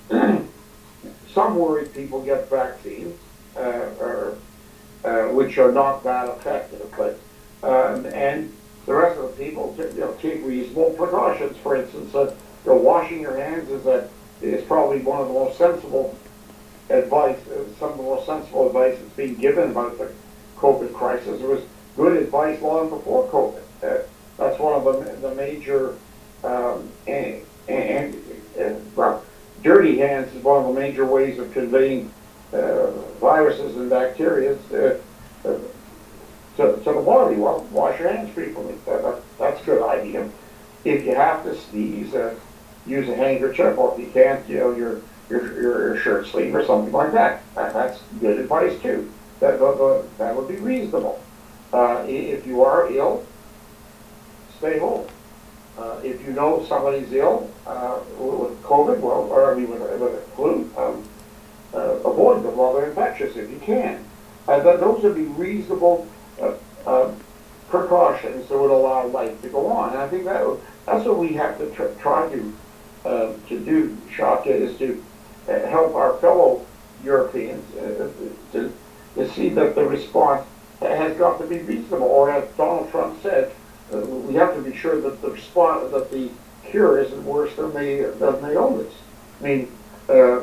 some worried people get vaccines, uh, or, uh, which are not that effective. But um, and the rest of the people t- you know, take reasonable precautions. For instance, uh, you know, washing your hands is a is probably one of the most sensible advice, uh, some of the most sensible advice that's being given about the COVID crisis. It was good advice long before COVID. Uh, that's one of the, the major, um, and, and, and well, dirty hands is one of the major ways of conveying uh, viruses and bacteria uh, uh, to, to the body. Well, wash your hands frequently. That, that, that's a good idea. If you have to sneeze, uh, use a handkerchief, or if you can't, you know, your your, your shirt sleeve or something like that. that that's good advice too. That, that, that would be reasonable. Uh, if you are ill, stay home. Uh, if you know somebody's ill uh, with COVID, well, or I mean with, with a flu, um, uh, avoid them while they're infectious if you can. Uh, th- those would be reasonable uh, uh, precautions that would allow life to go on. And I think that that's what we have to tr- try to uh, to do, Shaka, is to uh, help our fellow Europeans uh, to, to see that the response has got to be reasonable. Or as Donald Trump said, uh, we have to be sure that the response, that the cure isn't worse than the than the illness. I mean, uh,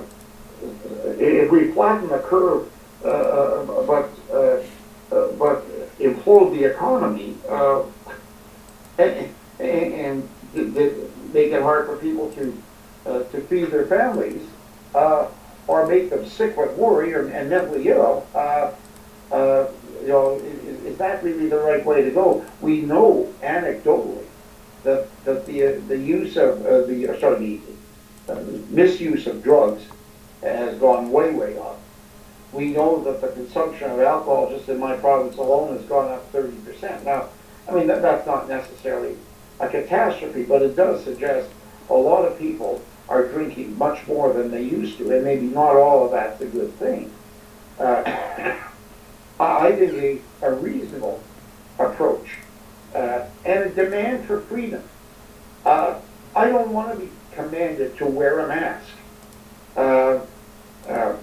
if we flatten the curve, uh, but uh, uh, but implode the economy uh, and, and, and make it hard for people to uh, to feed their families, uh, or make them sick with worry or, and mentally ill, uh, uh, you know, is, is that really the right way to go? We know anecdotally that that the uh, the use of uh, the uh, sorry the uh, misuse of drugs has gone way way up. We know that the consumption of alcohol just in my province alone has gone up thirty percent. Now, I mean that, that's not necessarily a catastrophe, but it does suggest a lot of people are drinking much more than they used to, and maybe not all of that's a good thing. Uh, I think a, a reasonable approach uh, and a demand for freedom. Uh, I don't want to be commanded to wear a mask. Uh, uh,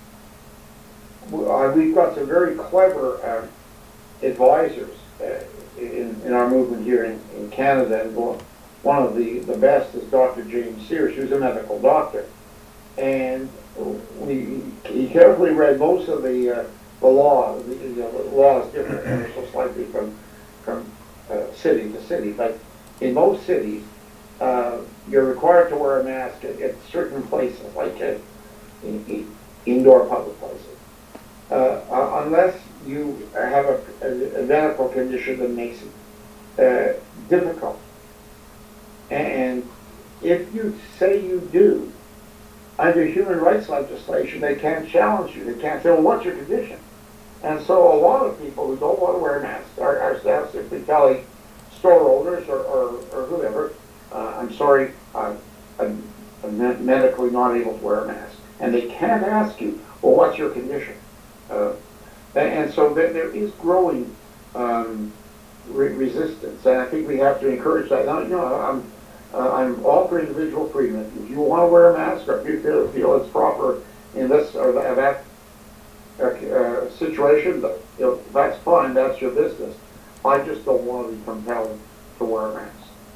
we've got some very clever uh, advisors uh, in, in our movement here in, in Canada, and one of the, the best is Doctor James Sears, who's a medical doctor. And we, he carefully read most of the, uh, the law. The, you know, the law is different ever so slightly from, from uh, city to city, but in most cities, uh, you're required to wear a mask at, at certain places, like at, in, in indoor public places. Uh, uh, unless you have a, a, a medical condition that makes it uh, difficult. And if you say you do, under human rights legislation, they can't challenge you. They can't say, well, what's your condition? And so a lot of people who don't want to wear masks are, are, are simply telling store owners or, or, or whoever, uh, I'm sorry, I'm, I'm, I'm me- medically not able to wear a mask. And they can't ask you, well, what's your condition? Uh, and, and so there, there is growing um, re- resistance, and I think we have to encourage that. Now, you know, I'm, uh, I'm all for individual freedom. If you want to wear a mask, or if you feel, feel it's proper in this or that, that uh, situation, you know, that's fine, that's your business. I just don't want to be compelled to wear a mask.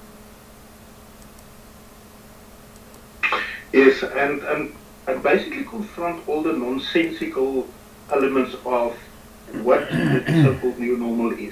Yes, and, and, and basically confront all the nonsensical elements of what the so-called new normal is.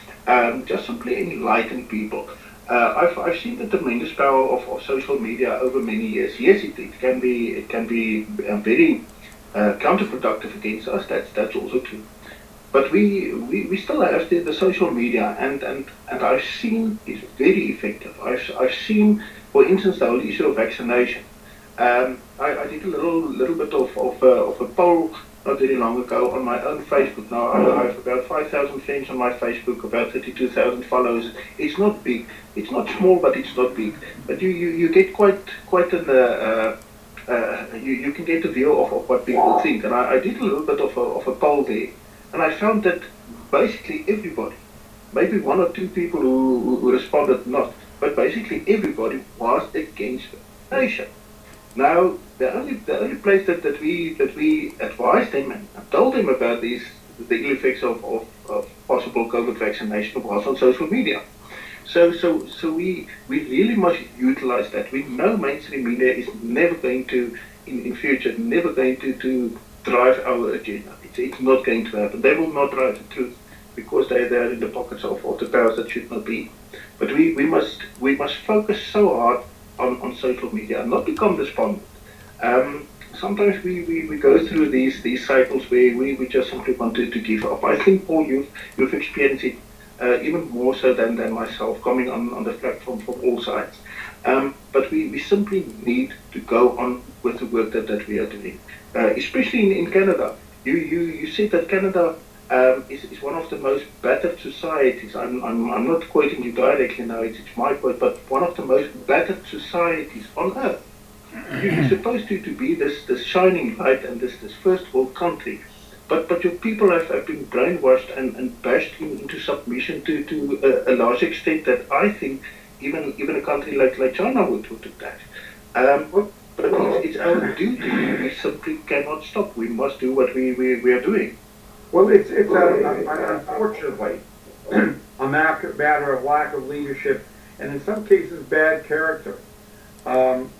Um, just simply enlighten people. Uh, I've, I've seen the tremendous power of, of social media over many years. Yes, it, it can be it can be uh, very uh, counterproductive against us. That's that's also true. But we, we, we still have the, the social media, and, and, and I've seen it's very effective. I've, I've seen, for instance, the whole issue of vaccination. Um, I, I did a little little bit of, of, uh, of a poll not very long ago on my own Facebook. Now I, I have about five thousand friends on my Facebook, about thirty-two thousand followers. It's not big. It's not small, but it's not big. But you, you, you get quite quite an uh, uh, uh, you, you can get a view of, of what people think. And I, I did a little bit of a, of a poll there. And I found that basically everybody, maybe one or two people who, who responded not, but basically everybody was against vaccination. Now, the only the only place that, that we that we advised them and told them about these the ill effects of, of, of possible COVID vaccination was on social media. So so so we we really must utilize that. We know mainstream media is never going to in, in future never going to, to drive our agenda. It's, it's not going to happen. They will not drive the truth because they they are in the pockets of, of the powers that should not be. But we, we must we must focus so hard on, on social media and not become despondent. Um, sometimes we, we, we go through these these cycles where we, we just simply want to, to give up. I think, Paul, you've you've experienced it uh, even more so than, than myself, coming on, on the platform from all sides. Um, but we, we simply need to go on with the work that, that we are doing. Uh, especially in, in Canada. You, you, you said that Canada um, is, is one of the most battered societies. I'm, I'm, I'm not quoting you directly now, it's, it's my quote, but one of the most battered societies on earth. You, you're supposed to, to be this, this shining light and this, this first world country. But, but your people have, have been brainwashed and, and bashed in, into submission to, to a, a large extent that I think even even a country like, like China would, would do that. Um, But it's, it's our duty. We simply cannot stop. We must do what we, we, we are doing. Well, it's, it's a, a, unfortunately a matter of lack of leadership and in some cases bad character. Um,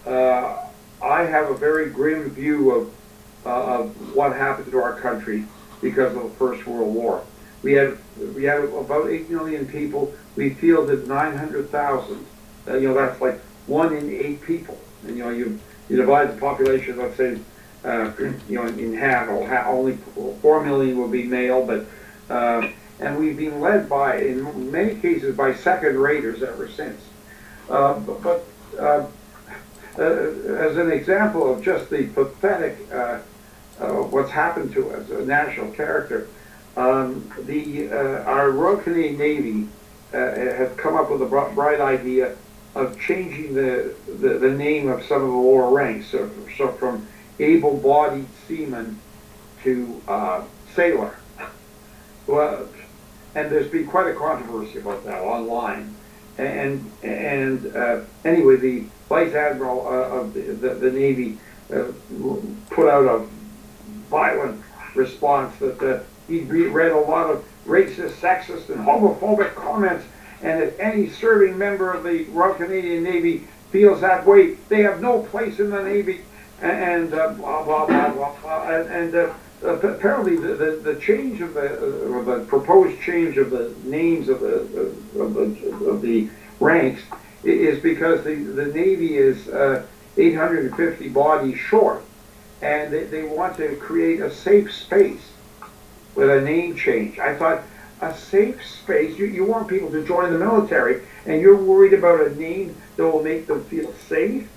uh, I have a very grim view of, uh, of what happened to our country because of the First World War. We had, we had about eight million people. We fielded nine hundred thousand. Uh, you know, that's like one in eight people. And, you know, you, you divide the population, let's say, uh, you know, in, in half, or half, only four million will be male, but, uh, and we've been led by, in many cases, by second raters ever since. Uh, but, but uh, uh, as an example of just the pathetic, uh, uh, what's happened to us, a national character, um, the, uh, our Royal Canadian Navy uh, has come up with a bright idea of changing the, the, the name of some of the lower ranks, so, so from able-bodied seaman to uh, sailor. Well, and there's been quite a controversy about that online. And and uh, anyway, the Vice Admiral uh, of the, the, the Navy uh, put out a violent response that uh, he'd read a lot of racist, sexist, and homophobic comments. And if any serving member of the Royal Canadian Navy feels that way, they have no place in the Navy, and uh, blah, blah, blah, blah, blah. And, and uh, apparently the, the, the change of the, uh, the proposed change of the names of the, of the, of the ranks is because the, the Navy is uh, eight hundred fifty bodies short, and they, they want to create a safe space with a name change. I thought, a safe space. You, you want people to join the military, and you're worried about a name that will make them feel safe?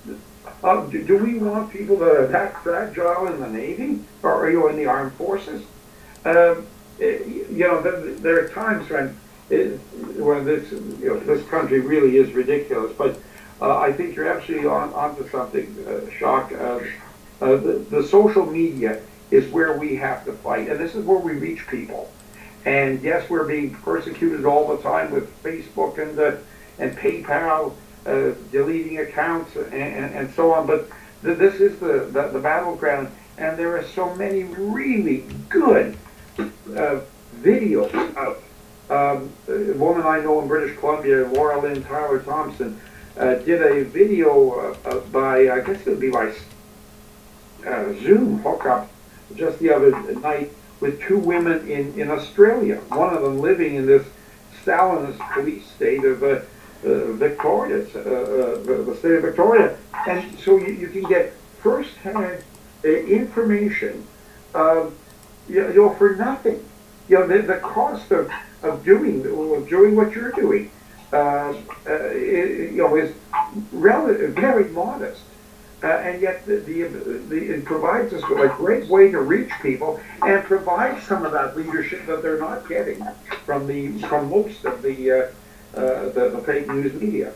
Uh, do, do we want people that are that fragile in the Navy, or are you in the armed forces? Um, it, you know, there, there are times when it, when this you know, this country really is ridiculous. But uh, I think you're absolutely on onto something, uh, Shock. Uh, uh, the, the social media is where we have to fight, and this is where we reach people. And yes, we're being persecuted all the time with Facebook and uh, and PayPal uh, deleting accounts and, and, and so on. But th this is the, the, the battleground, and there are so many really good uh, videos out. Um, a woman I know in British Columbia, Laura Lynn Tyler Thompson, uh, did a video uh, uh, by, I guess it would be by uh, Zoom hookup just the other night with two women in, in Australia, one of them living in this Stalinist police state of uh, uh, Victoria, uh, uh, the state of Victoria. And so you, you can get first-hand uh, information, uh, you, you know, for nothing. You know, the, the cost of, of doing of doing what you're doing, uh, uh, it, you know, is relative, very modest. Uh, and yet the, the, the, it provides us with a great way to reach people and provide some of that leadership that they're not getting from the from most of the uh, uh, the, the fake news media.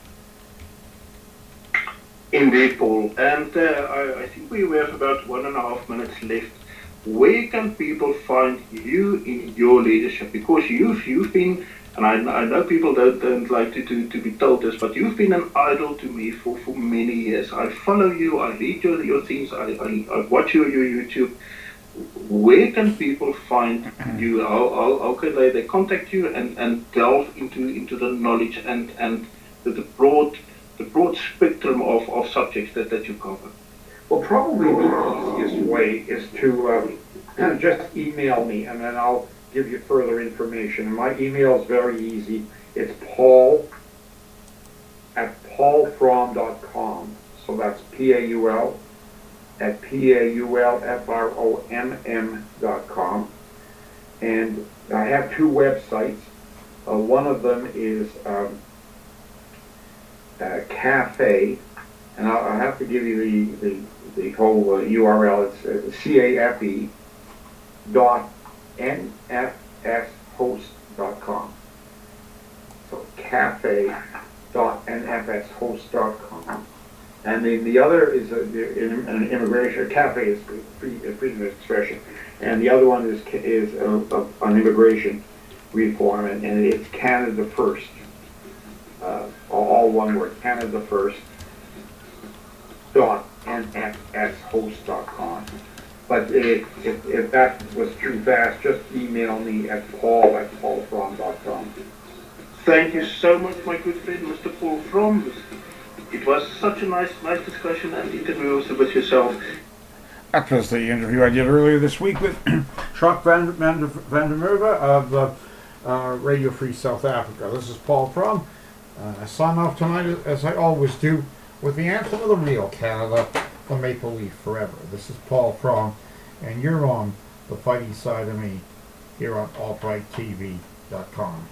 Indeed, Paul. And uh, I, I think we have about one and a half minutes left. Where can people find you in your leadership? Because you've you've been, and I, I know people don't, don't like to, to, to be told this, but you've been an idol to me for, for many years. I follow you, I read your, your things, I, I, I watch your, your YouTube. Where can people find you? How, how, how can they, they contact you and, and delve into, into the knowledge and, and the, the broad the broad spectrum of, of subjects that, that you cover? Well, probably the easiest way is to um, just email me, and then I'll give you further information. My email is very easy. It's Paul at paul fromm dot com. So that's P A U L at P A U L F R O M M dot com. And I have two websites. Uh, one of them is um, uh, Cafe, and I'll, I'll have to give you the, the, the whole uh, U R L. It's uh, C A F E dot N F S host dot com. So cafe dot N F S host dot com. And then the other is a, an immigration, cafe is free, freedom of expression. And the other one is is a, a, an immigration reform, and, and it's Canada First. Uh, all one word, Canada First dot N F S host dot com. But if, if, if that was too fast, just email me at paul at paul fromm dot com. Thank you so much, my good friend, Mister Paul Fromm. It was such a nice, nice discussion and interview with yourself. That was the interview I did earlier this week with Shock van, van, van der Merwe of uh, uh, Radio Free South Africa. This is Paul Fromm. Uh, I sign off tonight, as I always do, with the anthem of the real Canada, the Maple Leaf Forever. This is Paul Fromm, and you're on the fighting side of me here on alt right T V dot com.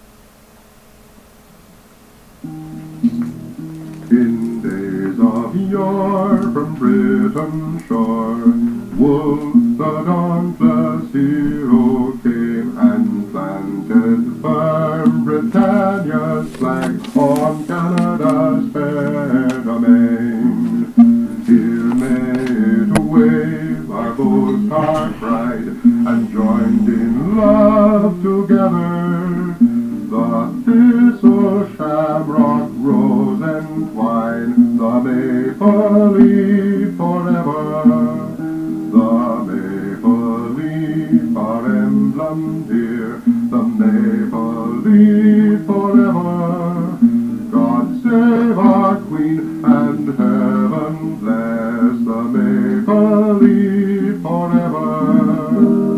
In days of yore from Britain's shore, Wolfe the dauntless hero came and planted firm Britannia's flag on Canada's fair domain. Here made to wave our boast, our pride, and joined in love together. The thistle, shamrock, rose, and twine, the maple leaf forever. The maple leaf, our emblem dear, the maple leaf forever. God save our Queen, and heaven bless the maple leaf forever.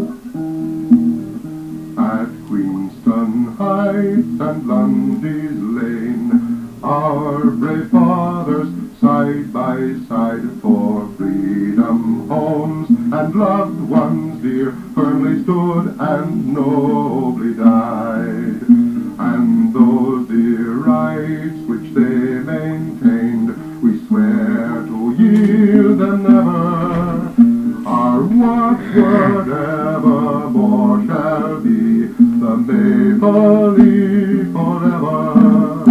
At Queenston Heights and Lundy's Lane, our brave fathers side by side for freedom, homes, and loved ones dear firmly stood and nobly died. And those dear rights